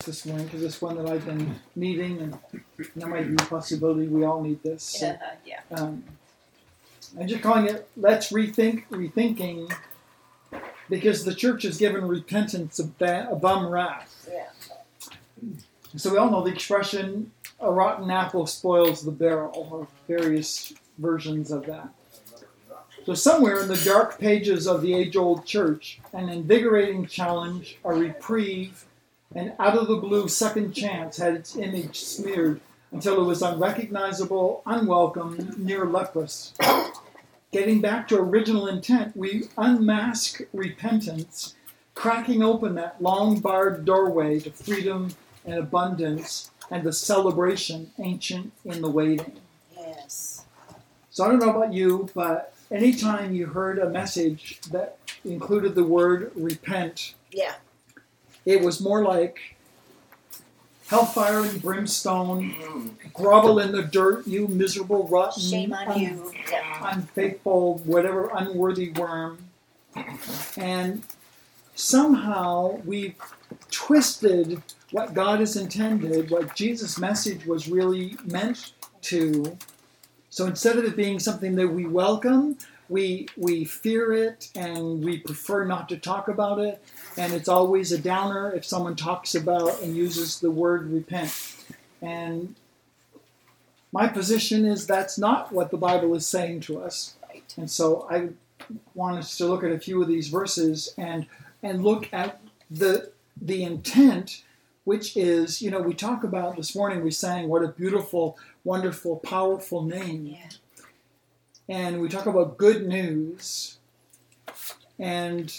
this morning because it's one that I've been needing, and there might be a possibility we all need this. So, I'm just calling it Let's Rethinking, because the church has given repentance a bum rap. Yeah. So we all know the expression, a rotten apple spoils the barrel, or various versions of that. So somewhere in the dark pages of the age-old church, an invigorating challenge, a reprieve, an out-of-the-blue second chance had its image smeared until it was unrecognizable, unwelcome, near leprous. Getting back to original intent, we unmask repentance, cracking open that long-barred doorway to freedom and abundance and the celebration ancient in the waiting. Yes. So I don't know about you, but anytime you heard a message that included the word repent, it was more like hellfire and brimstone, grovel in the dirt, you miserable, rotten, shame on you, unfaithful, whatever, unworthy worm. And somehow we've twisted what God has intended, what Jesus' message was really meant to. So instead of it being something that we welcome, we fear it and we prefer not to talk about it. And it's always a downer if someone talks about and uses the word repent. And my position is that's not what the Bible is saying to us. And so I want us to look at a few of these verses and look at the intent, which is, we talk about this morning, we sang what a beautiful, wonderful, powerful name. Yeah. And we talk about good news. And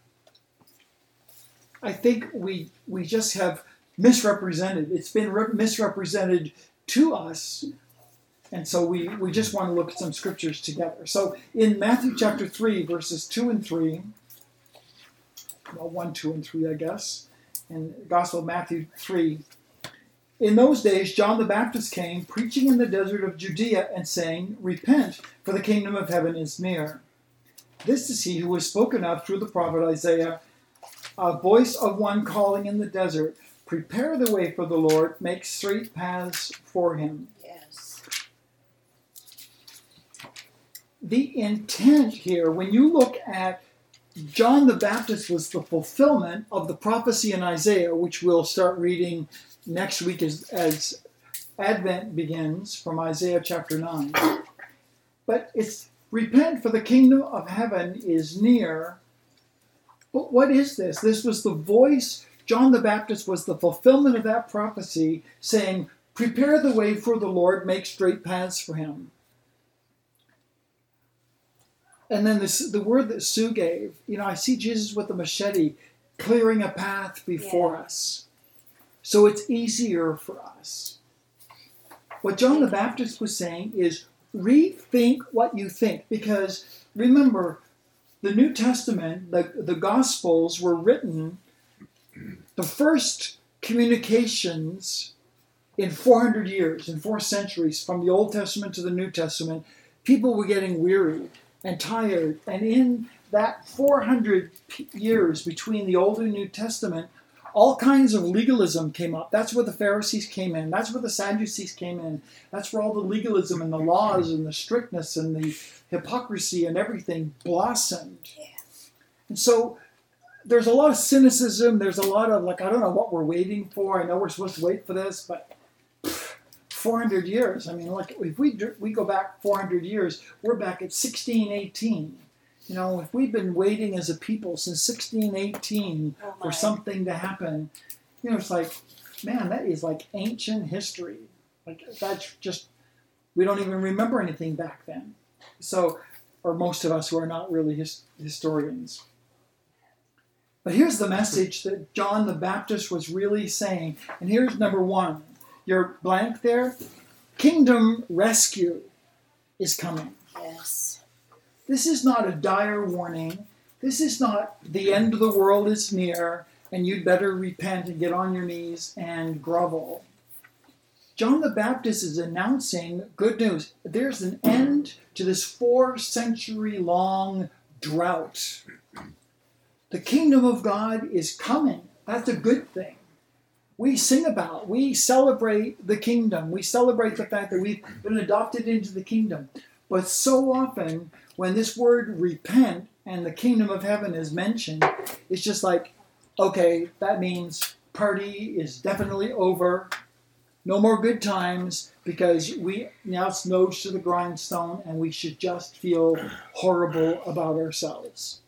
I think we just have misrepresented. It's been misrepresented to us. And so we just want to look at some scriptures together. So in Matthew chapter 3, verses 2 and 3, well, 1, 2, and 3, I guess, in the Gospel of Matthew 3, in those days John the Baptist came, preaching in the desert of Judea and saying, "Repent, for the kingdom of heaven is near." This is he who was spoken of through the prophet Isaiah, a voice of one calling in the desert, "Prepare the way for the Lord, make straight paths for him." Yes. The intent here, when you look at John the Baptist, was the fulfillment of the prophecy in Isaiah, which we'll start reading next week as Advent begins from Isaiah chapter 9. But it's repent, for the kingdom of heaven is near. But what is this? This was the voice. John the Baptist was the fulfillment of that prophecy, saying, "Prepare the way for the Lord, make straight paths for him." And then the word that Sue gave, I see Jesus with a machete clearing a path before us. So it's easier for us. What John the Baptist was saying is rethink what you think. Because remember, the New Testament, the Gospels were written, the first communications in 400 years, in 4 centuries, from the Old Testament to the New Testament, people were getting weary and tired. And in that 400 years between the Old and New Testament, all kinds of legalism came up. That's where the Pharisees came in. That's where the Sadducees came in. That's where all the legalism and the laws and the strictness and the hypocrisy and everything blossomed. Yeah. And so there's a lot of cynicism. There's a lot of, I don't know what we're waiting for. I know we're supposed to wait for this, but 400 years. I mean, if we go back 400 years, we're back at 1618. If we've been waiting as a people since 1618 for something to happen, it's like, man, that is like ancient history. That's just, we don't even remember anything back then. So, or most of us who are not really historians. But here's the message that John the Baptist was really saying. And here's number 1. You're blank there. Kingdom rescue is coming. Yes. This is not a dire warning. This is not the end of the world is near and you'd better repent and get on your knees and grovel. John the Baptist is announcing good news. There's an end to this 4-century-long drought. The kingdom of God is coming. That's a good thing. we sing about. We celebrate the kingdom. We celebrate the fact that we've been adopted into the kingdom. But so often, when this word repent and the kingdom of heaven is mentioned, it's just like, okay, that means party is definitely over. No more good times, because now it's nose to the grindstone and we should just feel horrible about ourselves.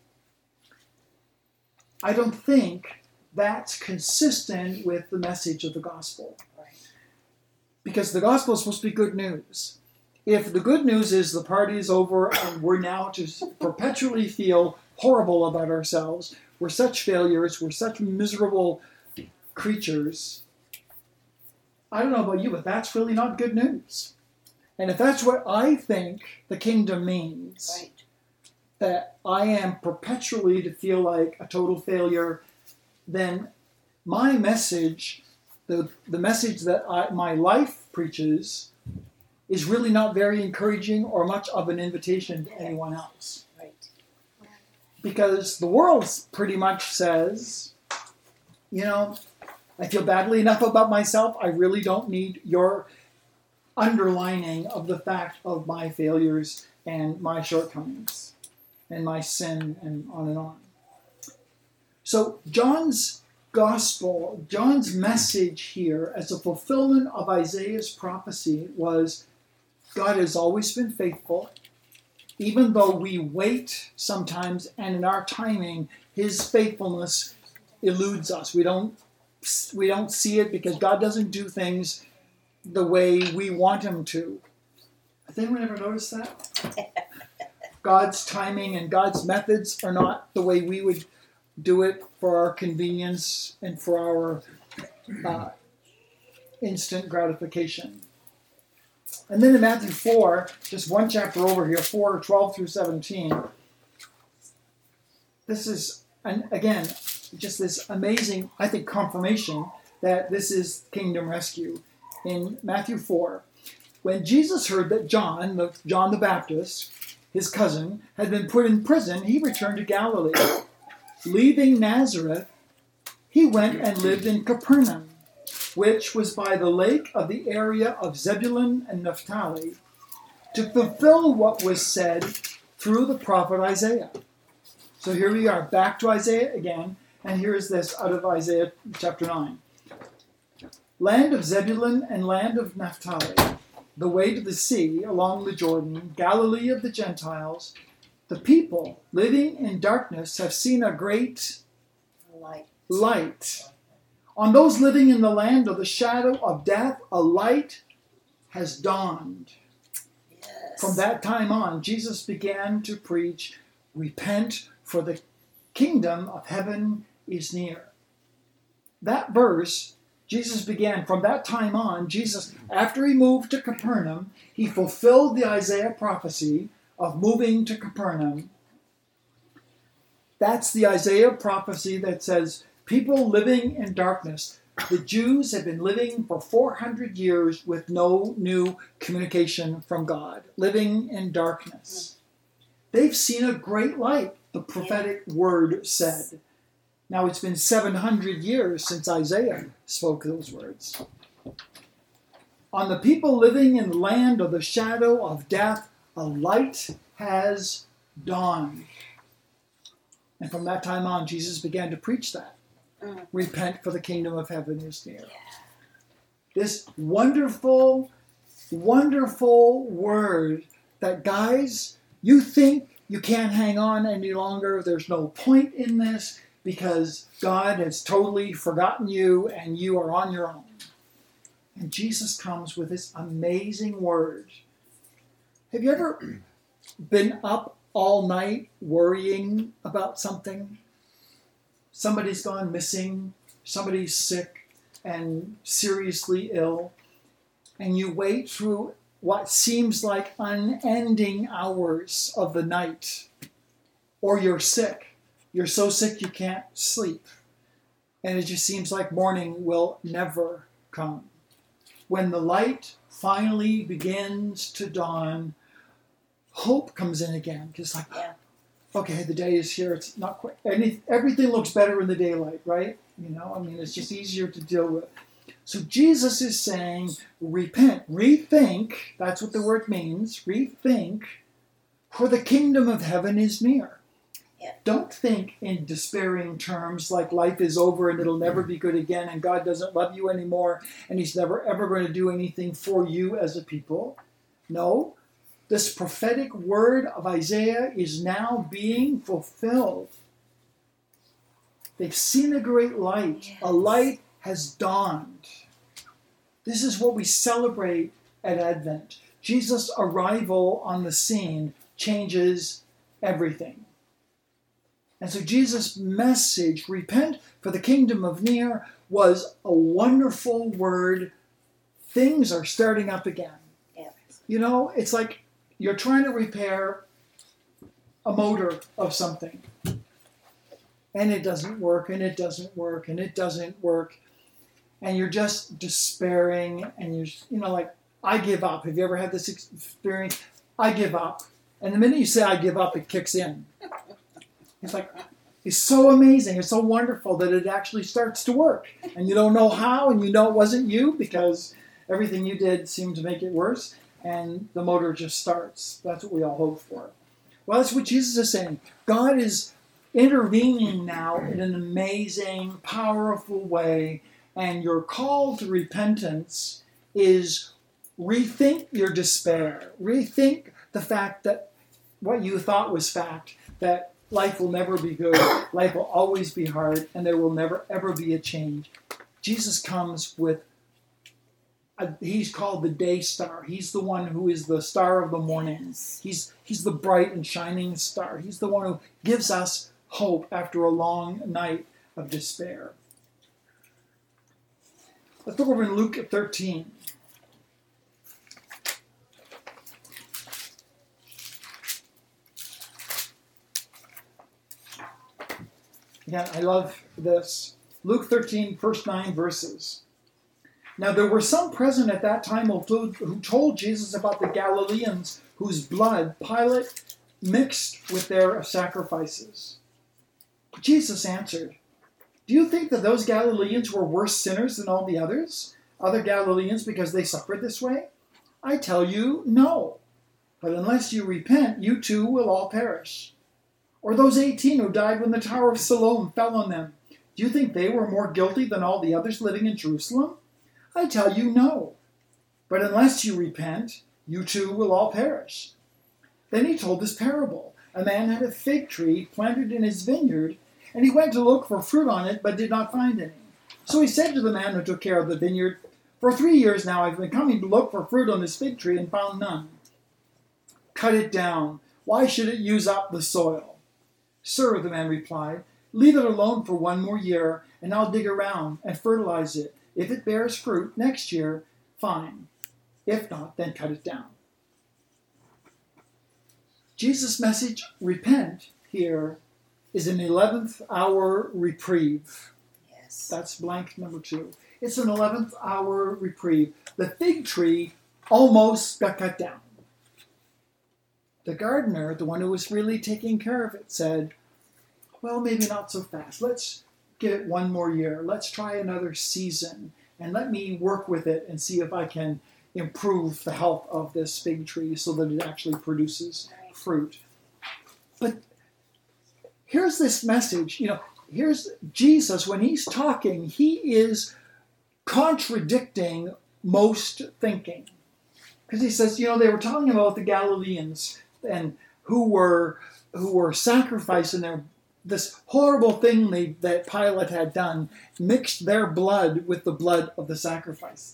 I don't think that's consistent with the message of the gospel. Right. Because the gospel is supposed to be good news. If the good news is the party is over and we're now to perpetually feel horrible about ourselves, we're such failures, we're such miserable creatures, I don't know about you, but that's really not good news. And if that's what I think the kingdom means, Right. that I am perpetually to feel like a total failure, then my message, the message that my life preaches, is really not very encouraging or much of an invitation to anyone else. Right. Because the world pretty much says, I feel badly enough about myself. I really don't need your underlining of the fact of my failures and my shortcomings and my sin and on and on. So John's gospel, John's message here as a fulfillment of Isaiah's prophecy was, God has always been faithful, even though we wait sometimes, and in our timing, his faithfulness eludes us. We don't see it because God doesn't do things the way we want him to. Has anyone ever noticed that? God's timing and God's methods are not the way we would do it for our convenience and for our instant gratification. And then in Matthew 4, just one chapter over here, 4:12 through 17, this is, again, just this amazing, I think, confirmation that this is kingdom rescue. In Matthew 4, when Jesus heard that John the Baptist, his cousin, had been put in prison, he returned to Galilee. Leaving Nazareth, he went and lived in Capernaum, which was by the lake of the area of Zebulun and Naphtali, to fulfill what was said through the prophet Isaiah. So here we are, back to Isaiah again, and here is this out of Isaiah chapter 9. Land of Zebulun and land of Naphtali, the way to the sea along the Jordan, Galilee of the Gentiles, the people living in darkness have seen a great light. On those living in the land of the shadow of death, a light has dawned. Yes. From that time on, Jesus began to preach, repent, for the kingdom of heaven is near. That verse, Jesus began, from that time on, Jesus, after he moved to Capernaum, he fulfilled the Isaiah prophecy of moving to Capernaum. That's the Isaiah prophecy that says, people living in darkness. The Jews have been living for 400 years with no new communication from God, living in darkness. They've seen a great light, the prophetic word said. Now it's been 700 years since Isaiah spoke those words. On the people living in the land of the shadow of death, a light has dawned. And from that time on, Jesus began to preach that. Repent, for the kingdom of heaven is near. This wonderful, wonderful word that, guys, you think you can't hang on any longer. There's no point in this because God has totally forgotten you and you are on your own. And Jesus comes with this amazing word. Have you ever been up all night worrying about something? Somebody's gone missing, somebody's sick and seriously ill, and you wait through what seems like unending hours of the night. Or you're sick. You're so sick you can't sleep. And it just seems like morning will never come. When the light finally begins to dawn, hope comes in again. Just like, okay, the day is here. It's not quite, everything looks better in the daylight, right? It's just easier to deal with. So Jesus is saying, repent, rethink, that's what the word means, rethink, for the kingdom of heaven is near. Yeah. Don't think in despairing terms like life is over and it'll never be good again and God doesn't love you anymore and he's never ever going to do anything for you as a people. No, this prophetic word of Isaiah is now being fulfilled. They've seen a great light. Yes. A light has dawned. This is what we celebrate at Advent. Jesus' arrival on the scene changes everything. And so Jesus' message, repent for the kingdom of near, was a wonderful word. Things are starting up again. Yeah. You know, it's like you're trying to repair a motor of something. And it doesn't work, and it doesn't work, and it doesn't work. And you're just despairing, and you're, like, I give up. Have you ever had this experience? I give up. And the minute you say I give up, it kicks in. It's like, it's so amazing. It's so wonderful that it actually starts to work. And you don't know how, and you know it wasn't you because everything you did seemed to make it worse. And the motor just starts. That's what we all hope for. Well, that's what Jesus is saying. God is intervening now in an amazing, powerful way. And your call to repentance is rethink your despair. Rethink the fact that what you thought was fact, that life will never be good, life will always be hard, and there will never, ever be a change. Jesus comes with, he's called the day star. He's the one who is the star of the morning. He's the bright and shining star. He's the one who gives us hope after a long night of despair. Let's look over in Luke 13. Again, I love this. Luke 13, first 9 verses. Now there were some present at that time who told Jesus about the Galileans whose blood Pilate mixed with their sacrifices. Jesus answered, "Do you think that those Galileans were worse sinners than all the others? Other Galileans because they suffered this way? I tell you, no. But unless you repent, you too will all perish. Or those 18 who died when the Tower of Siloam fell on them. Do you think they were more guilty than all the others living in Jerusalem? I tell you, no. But unless you repent, you too will all perish." Then he told this parable. A man had a fig tree planted in his vineyard, and he went to look for fruit on it, but did not find any. So he said to the man who took care of the vineyard, "For 3 years now I've been coming to look for fruit on this fig tree and found none. Cut it down. Why should it use up the soil?" "Sir," the man replied, "leave it alone for 1 more year, and I'll dig around and fertilize it. If it bears fruit next year, fine. If not, then cut it down." Jesus' message, repent, here is an 11th hour reprieve. Yes. That's blank number 2. It's an 11th hour reprieve. The fig tree almost got cut down. The gardener, the one who was really taking care of it, said, well, maybe not so fast. Let's give it 1 more year. Let's try another season. And let me work with it and see if I can improve the health of this fig tree so that it actually produces fruit. But here's this message. Here's Jesus. When he's talking, he is contradicting most thinking. Because he says, they were talking about the Galileans and who were sacrificing this horrible thing that Pilate had done, mixed their blood with the blood of the sacrifice.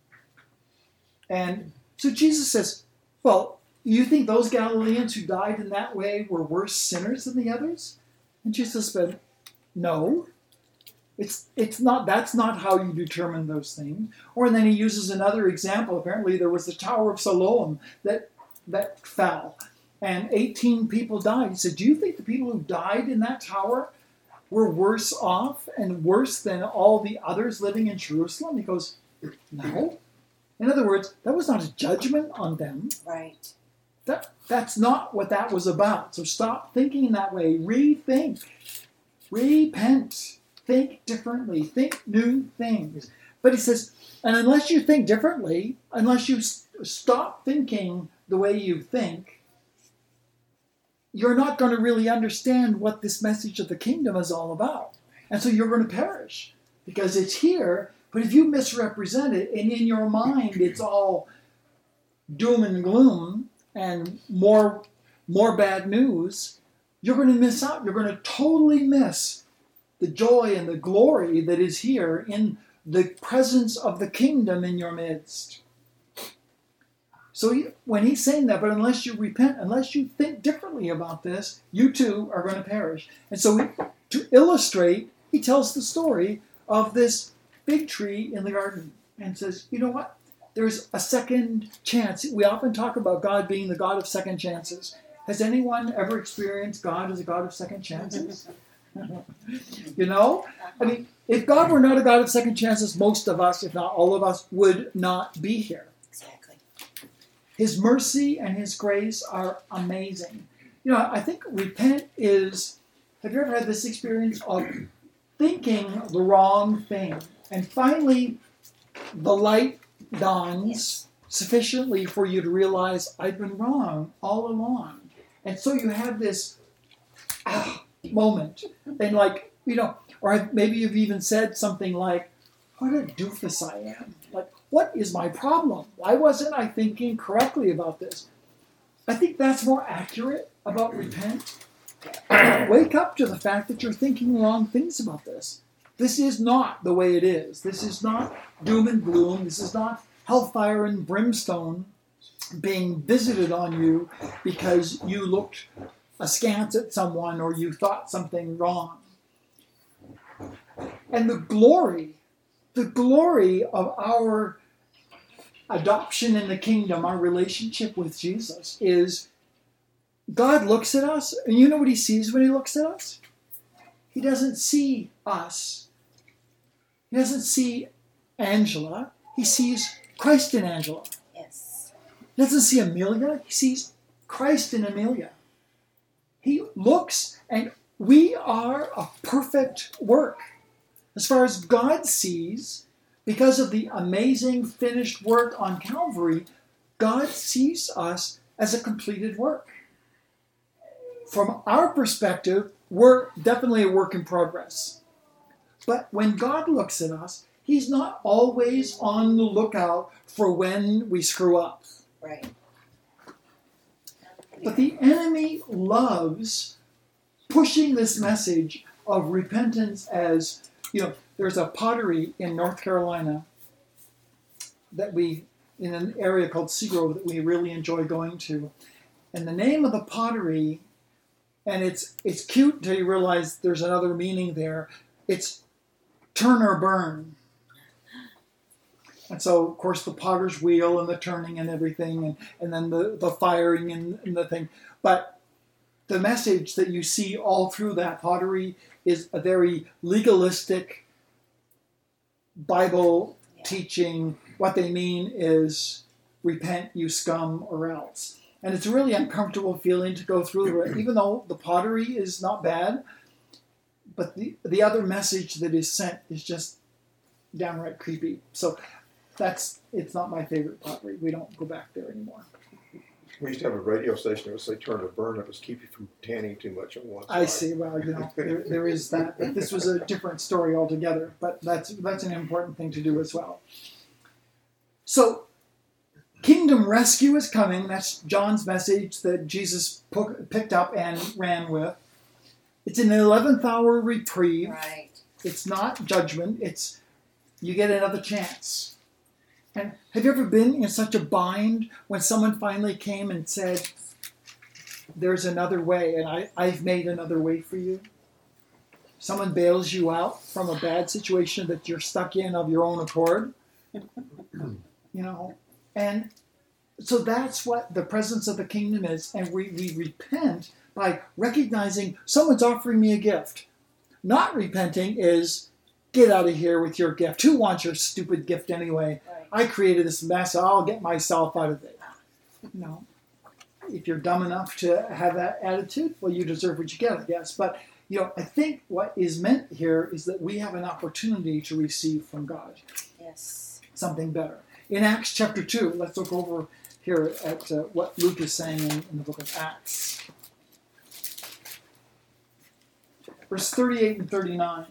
And so Jesus says, well, you think those Galileans who died in that way were worse sinners than the others? And Jesus said, no. It's not. That's not how you determine those things. Or then he uses another example. Apparently there was the Tower of Siloam that fell, and 18 people died. He said, do you think the people who died in that tower were worse off and worse than all the others living in Jerusalem? He goes, no. In other words, that was not a judgment on them. Right. That's not what that was about. So stop thinking that way. Rethink. Repent. Think differently. Think new things. But he says, And unless you think differently, unless you stop thinking the way you think, you're not going to really understand what this message of the kingdom is all about. And so you're going to perish because it's here. But if you misrepresent it and in your mind it's all doom and gloom and more bad news, you're going to miss out. You're going to totally miss the joy and the glory that is here in the presence of the kingdom in your midst. So when he's saying that, but unless you repent, unless you think differently about this, you too are going to perish. And so to illustrate, he tells the story of this fig tree in the garden and says, you know what? There's a second chance. We often talk about God being the God of second chances. Has anyone ever experienced God as a God of second chances? You know? I mean, if God were not a God of second chances, most of us, if not all of us, would not be here. Exactly. His mercy and his grace are amazing. You know, I think repent is, have you ever had this experience of thinking the wrong thing? And finally, the light dawns sufficiently for you to realize, I've been wrong all along. And so you have this moment. And like, you know, or maybe you've even said something like, what a doofus I am. Like, what is my problem? Why wasn't I thinking correctly about this? I think that's more accurate about repent. Wake up to the fact that you're thinking wrong things about this. This is not the way it is. This is not doom and gloom. This is not hellfire and brimstone being visited on you because you looked askance at someone or you thought something wrong. And the glory of our adoption in the kingdom, our relationship with Jesus, is God looks at us, and you know what he sees when he looks at us? He doesn't see us. He doesn't see Angela. He sees Christ in Angela. Yes. He doesn't see Amelia. He sees Christ in Amelia. He looks, and we are a perfect work. As far as God sees, because of the amazing finished work on Calvary, God sees us as a completed work. From our perspective, we're definitely a work in progress. But when God looks at us, he's not always on the lookout for when we screw up. Right. But the enemy loves pushing this message of repentance as, you know, there's a pottery in North Carolina in an area called Seagrove that we really enjoy going to. And the name of the pottery, and it's cute until you realize there's another meaning there. It's turn or burn. And so, of course, the potter's wheel and the turning and everything, and then the firing and the thing. But the message that you see all through that pottery is a very legalistic Bible teaching. What they mean is repent, you scum, or else. And it's a really uncomfortable feeling to go through it, even though the pottery is not bad. But the other message that is sent is just downright creepy. So it's not my favorite pottery. We don't go back there anymore. We used to have a radio station that would say turn or burn. It was keep you from tanning too much on one side. I see. Well, you know, there is that. But this was a different story altogether. But that's an important thing to do as well. So, kingdom rescue is coming. That's John's message that Jesus picked up and ran with. It's an 11th hour reprieve. Right. It's not judgment. It's you get another chance. And have you ever been in such a bind when someone finally came and said, there's another way, and I've made another way for you? Someone bails you out from a bad situation that you're stuck in of your own accord. You know, and so that's what the presence of the kingdom is, and we repent by recognizing someone's offering me a gift. Not repenting is, get out of here with your gift. Who wants your stupid gift anyway? Right. I created this mess, I'll get myself out of it. No. If you're dumb enough to have that attitude, well, you deserve what you get, I guess. But, you know, I think what is meant here is that we have an opportunity to receive from God. Yes. something better. In Acts chapter 2, let's look over here at what Luke is saying in the book of Acts. Verse 38 and 39.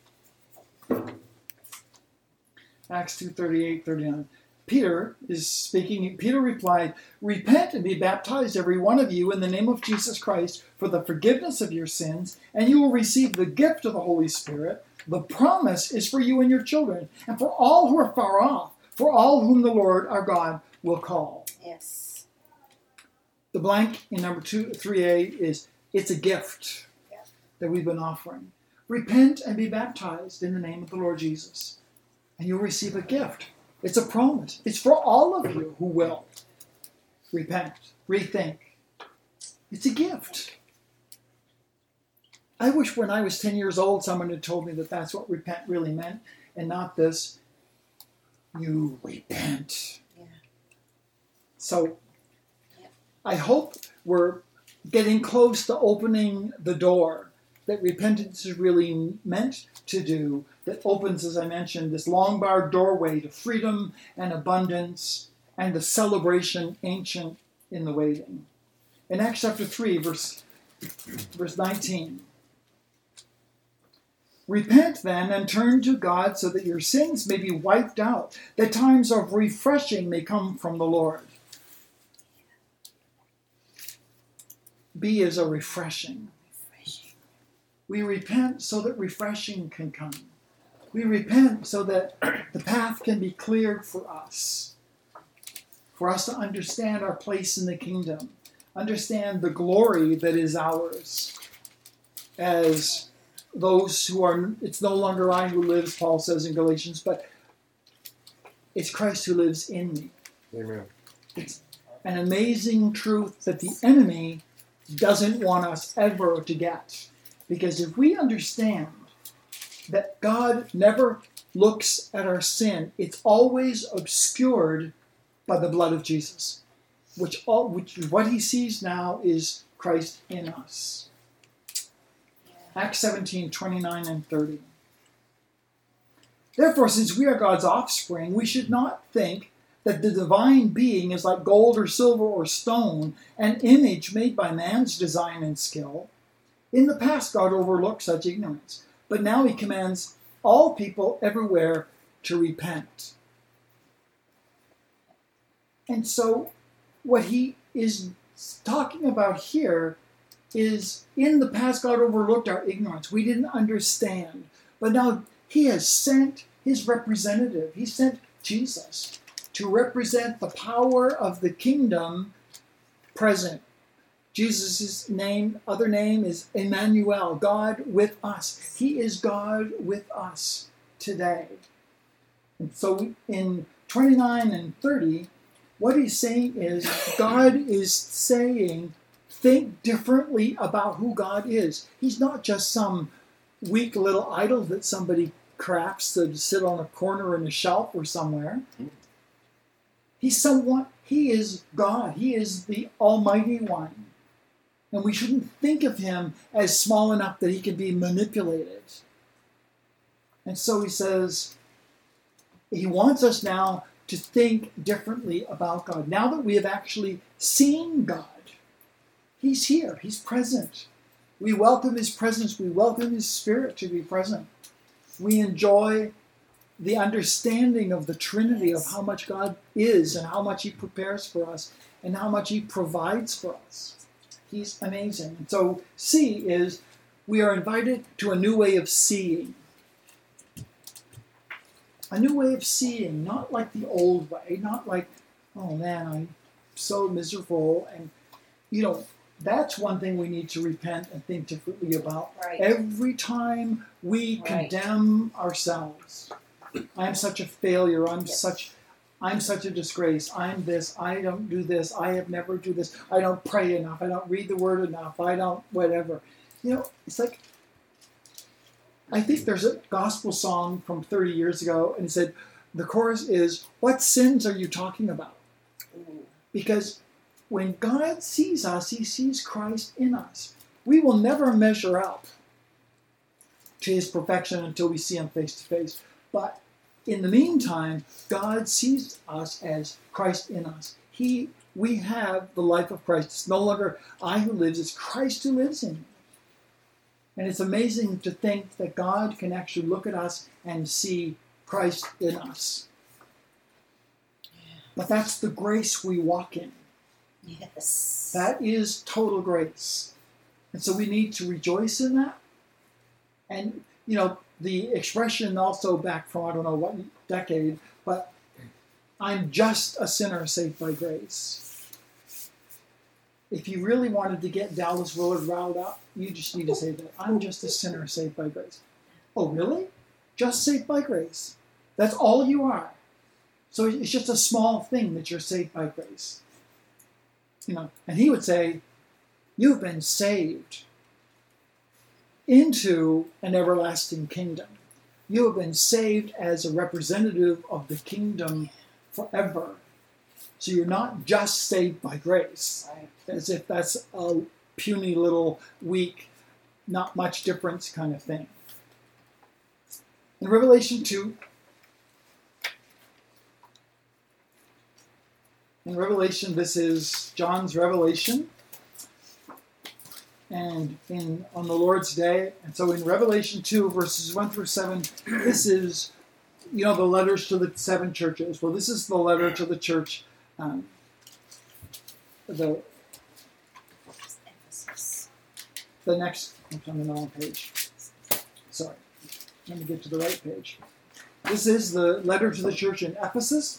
Acts 2, 38, 39. Peter is speaking. Peter replied, "Repent and be baptized, every one of you, in the name of Jesus Christ for the forgiveness of your sins, and you will receive the gift of the Holy Spirit. The promise is for you and your children, and for all who are far off, for all whom the Lord our God will call." Yes. The blank in number 3a is, it's a gift that we've been offering. Repent and be baptized in the name of the Lord Jesus, and you'll receive a gift. It's a promise. It's for all of you who will repent, rethink. It's a gift. I wish when I was 10 years old, someone had told me that that's what repent really meant, and not this, you repent. Yeah. So I hope we're getting close to opening the door that repentance is really meant to do, that opens, as I mentioned, this long-barred doorway to freedom and abundance and the celebration ancient in the waiting. In Acts chapter 3, verse 19. Repent then and turn to God so that your sins may be wiped out, that times of refreshing may come from the Lord. B is a refreshing. We repent so that refreshing can come. We repent so that the path can be cleared for us to understand our place in the kingdom, understand the glory that is ours as those who are, it's no longer I who lives, Paul says in Galatians, but it's Christ who lives in me. Amen. It's an amazing truth that the enemy doesn't want us ever to get. Because if we understand that God never looks at our sin, it's always obscured by the blood of Jesus, which what he sees now is Christ in us. Acts 17, 29 and 30. Therefore, since we are God's offspring, we should not think that the divine being is like gold or silver or stone, an image made by man's design and skill. In the past, God overlooked such ignorance, but now he commands all people everywhere to repent. And so what he is talking about here is, in the past, God overlooked our ignorance. We didn't understand. But now he has sent his representative. He sent Jesus to represent the power of the kingdom present. Jesus' other name is Emmanuel, God with us. He is God with us today. And so in 29 and 30, what he's saying is, God is saying, think differently about who God is. He's not just some weak little idol that somebody crafts to sit on a corner in a shelf or somewhere. He is God. He is the Almighty One. And we shouldn't think of him as small enough that he can be manipulated. And so he says, he wants us now to think differently about God. Now that we have actually seen God, he's here, he's present. We welcome his presence, we welcome his Spirit to be present. We enjoy the understanding of the Trinity, of how much God is and how much he prepares for us and how much he provides for us. He's amazing. And so C is, we are invited to a new way of seeing. A new way of seeing, not like the old way, not like, oh man, I'm so miserable. And, that's one thing we need to repent and think differently about. Right. Every time we condemn ourselves, I'm such a failure, I'm such a disgrace, I'm this, I don't do this, I have never do this, I don't pray enough, I don't read the word enough, I don't whatever. It's like, I think there's a gospel song from 30 years ago, and it said, the chorus is, what sins are you talking about? Because when God sees us, he sees Christ in us. We will never measure up to his perfection until we see him face to face. But in the meantime, God sees us as Christ in us. We have the life of Christ. It's no longer I who lives, it's Christ who lives in me. And it's amazing to think that God can actually look at us and see Christ in us. But that's the grace we walk in. Yes. That is total grace. And so we need to rejoice in that. And, the expression also back from I don't know what decade, but I'm just a sinner saved by grace. If you really wanted to get Dallas Willard riled up, you just need to say that. I'm just a sinner saved by grace. Oh, really? Just saved by grace? That's all you are. So it's just a small thing that you're saved by grace. And he would say, you've been saved into an everlasting kingdom. You have been saved as a representative of the kingdom forever. So you're not just saved by grace, as if that's a puny little, weak, not much difference kind of thing. In Revelation 2, this is John's revelation. And on the Lord's Day. And so in Revelation 2, verses 1 through 7, this is, the letters to the 7 churches. Well, this is the letter to the church, the next, I'm on the wrong page. Sorry. Let me get to the right page. This is the letter to the church in Ephesus.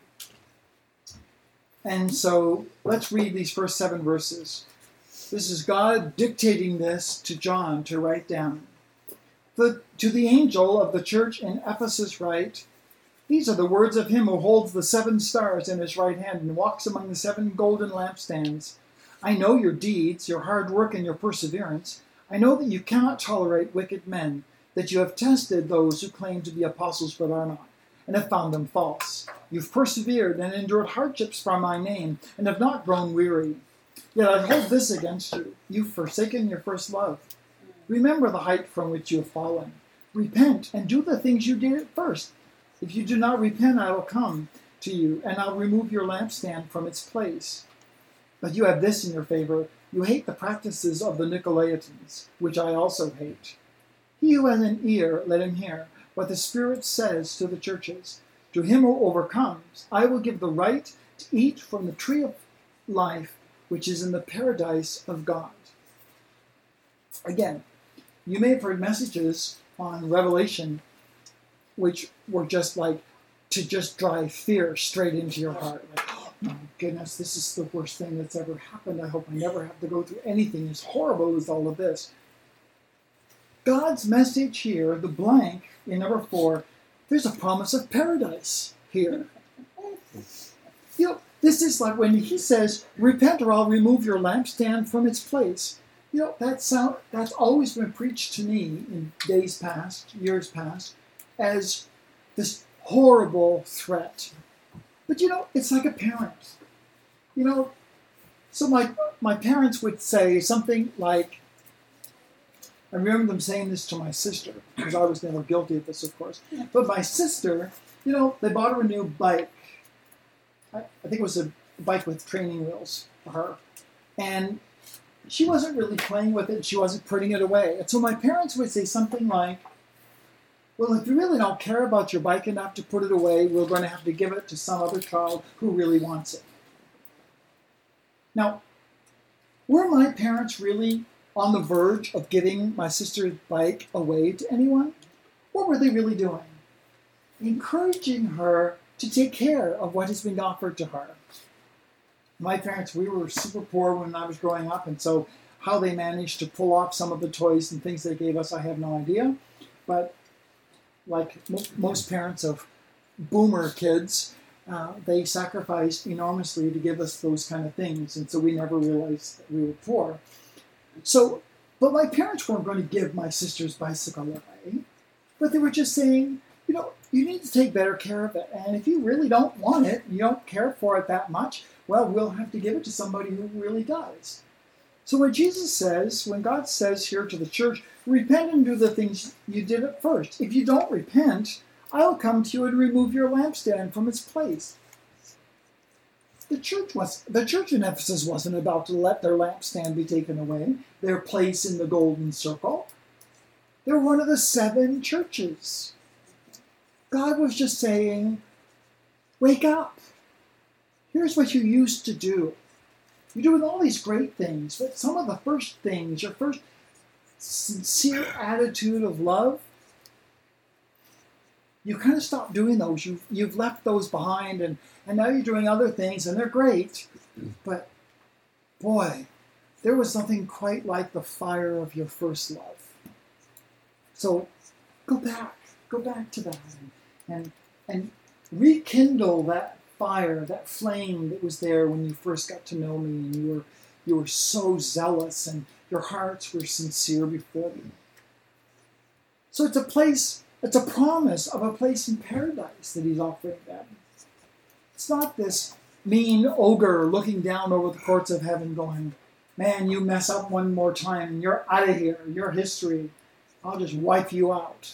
And so let's read these first 7 verses. This is God dictating this to John to write down. To the angel of the church in Ephesus write, these are the words of him who holds the 7 stars in his right hand and walks among the 7 golden lampstands. I know your deeds, your hard work, and your perseverance. I know that you cannot tolerate wicked men, that you have tested those who claim to be apostles but are not, and have found them false. You've persevered and endured hardships for my name, and have not grown weary. Yet I hold this against you. You've forsaken your first love. Remember the height from which you have fallen. Repent and do the things you did at first. If you do not repent, I will come to you, and I'll remove your lampstand from its place. But you have this in your favor. You hate the practices of the Nicolaitans, which I also hate. He who has an ear, let him hear what the Spirit says to the churches. To him who overcomes, I will give the right to eat from the tree of life, which is in the paradise of God. Again, you may have heard messages on Revelation which were just like to just drive fear straight into your heart. Like, oh my goodness, this is the worst thing that's ever happened. I hope I never have to go through anything as horrible as all of this. God's message here, the blank in number 4, there's a promise of paradise here. This is like when he says, repent or I'll remove your lampstand from its place. That's always been preached to me in days past, years past, as this horrible threat. But it's like a parent. So my parents would say something like, I remember them saying this to my sister, because I was never guilty of this, of course. But my sister, they bought her a new bike. I think it was a bike with training wheels for her. And she wasn't really playing with it. She wasn't putting it away. And so my parents would say something like, well, if you really don't care about your bike enough to put it away, we're going to have to give it to some other child who really wants it. Now, were my parents really on the verge of giving my sister's bike away to anyone? What were they really doing? Encouraging her to take care of what has been offered to her. My parents, we were super poor when I was growing up, and so how they managed to pull off some of the toys and things they gave us, I have no idea. But like most parents of boomer kids, they sacrificed enormously to give us those kind of things, and so we never realized that we were poor. But my parents weren't going to give my sister's bicycle away, but they were just saying, you need to take better care of it. And if you really don't want it, you don't care for it that much, well, we'll have to give it to somebody who really does. So when Jesus says, when God says here to the church, repent and do the things you did at first. If you don't repent, I'll come to you and remove your lampstand from its place. The church in Ephesus wasn't about to let their lampstand be taken away, their place in the golden circle. They're one of the 7 churches. God was just saying, wake up. Here's what you used to do. You're doing all these great things, but some of the first things, your first sincere attitude of love, you kind of stopped doing those. You've left those behind, and now you're doing other things, and they're great. But, boy, there was nothing quite like the fire of your first love. So go back to that, and rekindle that fire, that flame that was there when you first got to know me, and you were so zealous, and your hearts were sincere before me. So it's a promise of a place in paradise that he's offering them. It's not this mean ogre looking down over the courts of heaven going, man, you mess up one more time, and you're out of here, you're history. I'll just wipe you out.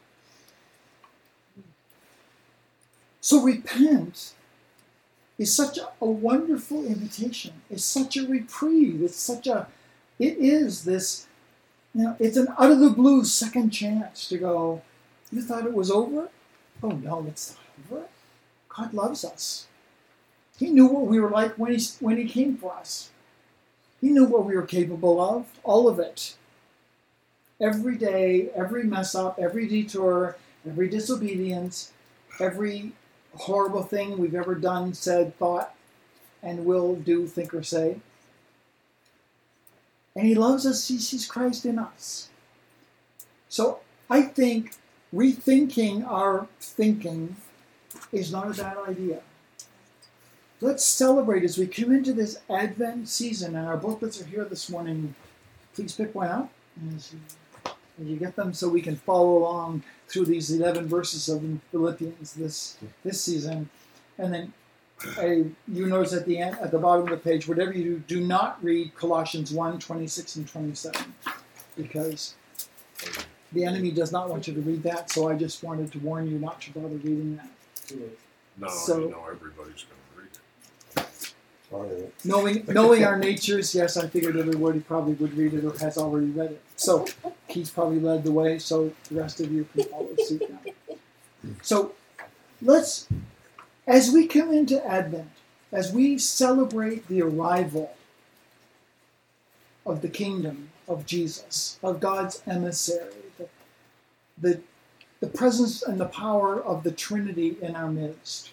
So repent is such a wonderful invitation. It's such a reprieve. It is this, it's an out of the blue second chance to go, you thought it was over? Oh no, it's not over. God loves us. He knew what we were like when he came for us. He knew what we were capable of, all of it. Every day, every mess up, every detour, every disobedience, every horrible thing we've ever done, said, thought, and will do, think, or say. And he loves us. He sees Christ in us. So I think rethinking our thinking is not a bad idea. Let's celebrate as we come into this Advent season, and our booklets are here this morning. Please pick one up as you get them, so we can follow along through these 11 verses of Philippians this season. And then you notice at the bottom of the page, whatever you do not read Colossians 1, 26 and 27, because the enemy does not want you to read that, so I just wanted to warn you not to bother reading that. No, So, everybody's going to read it. Knowing our natures, yes, I figured everybody probably would read it or has already read it. So Keith's probably led the way, so the rest of you can follow suit now. So let's, as we come into Advent, as we celebrate the arrival of the kingdom of Jesus, of God's emissary, the presence and the power of the Trinity in our midst,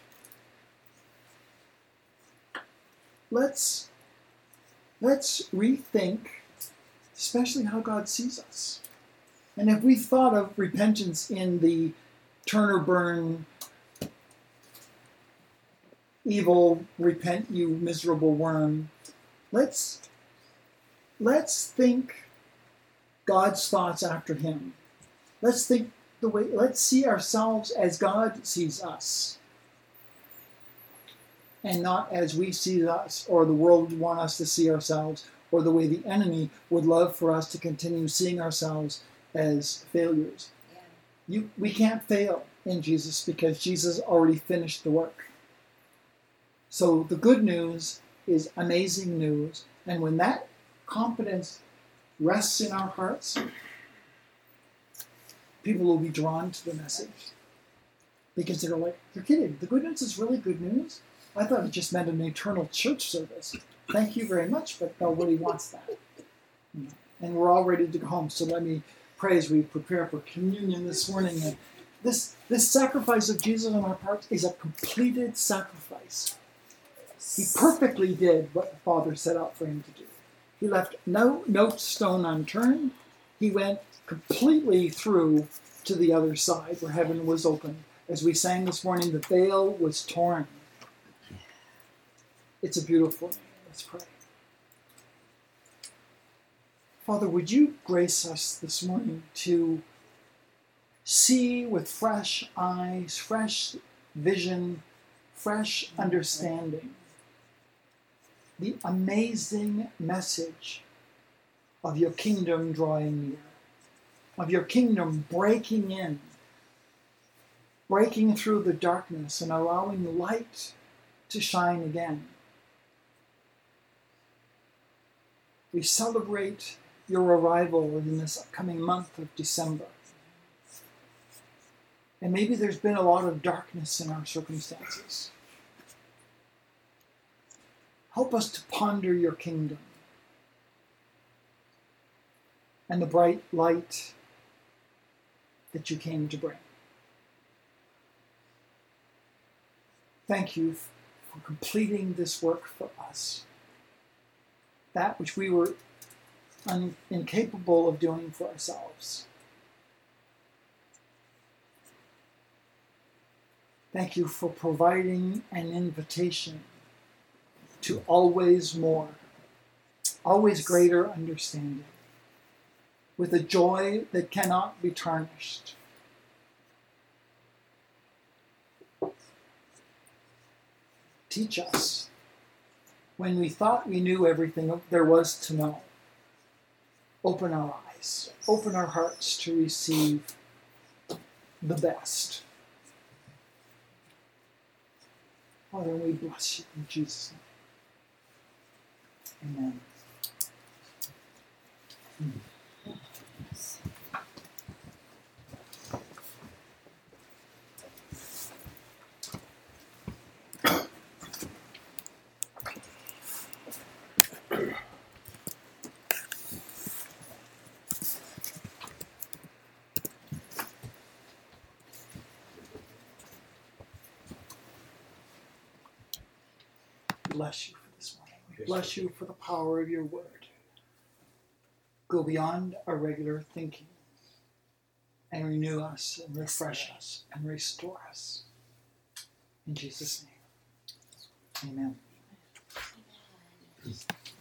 let's rethink, especially how God sees us. And if we thought of repentance in the turn or burn, evil, repent you miserable worm, let's think God's thoughts after him. Let's see ourselves as God sees us, and not as we see us, or the world would want us to see ourselves, or the way the enemy would love for us to continue seeing ourselves as failures. Yeah. We can't fail in Jesus because Jesus already finished the work. So the good news is amazing news, and when that confidence rests in our hearts, people will be drawn to the message. Because they're like, you're kidding, the good news is really good news? I thought it just meant an eternal church service. Thank you very much, but nobody wants that. And we're all ready to go home. So let me pray as we prepare for communion this morning. And this sacrifice of Jesus on our part is a completed sacrifice. He perfectly did what the Father set out for him to do. He left no stone unturned. He went completely through to the other side where heaven was open. As we sang this morning, the veil was torn. It's a beautiful name. Let's pray. Father, would you grace us this morning to see with fresh eyes, fresh vision, fresh understanding the amazing message of your kingdom drawing near, of your kingdom breaking in breaking through the darkness and allowing light to shine again. We celebrate your arrival in this upcoming month of December. And maybe there's been a lot of darkness in our circumstances. Help us to ponder your kingdom and the bright light that you came to bring. Thank you for completing this work for us, that which we were incapable of doing for ourselves. Thank you for providing an invitation to always more, always greater understanding, with a joy that cannot be tarnished. Teach us, when we thought we knew everything there was to know, open our eyes, open our hearts to receive the best. Father, we bless you in Jesus' name. Amen. Bless you for this morning. We bless you for the power of your word. Go beyond our regular thinking and renew us and refresh us and restore us. In Jesus' name, amen.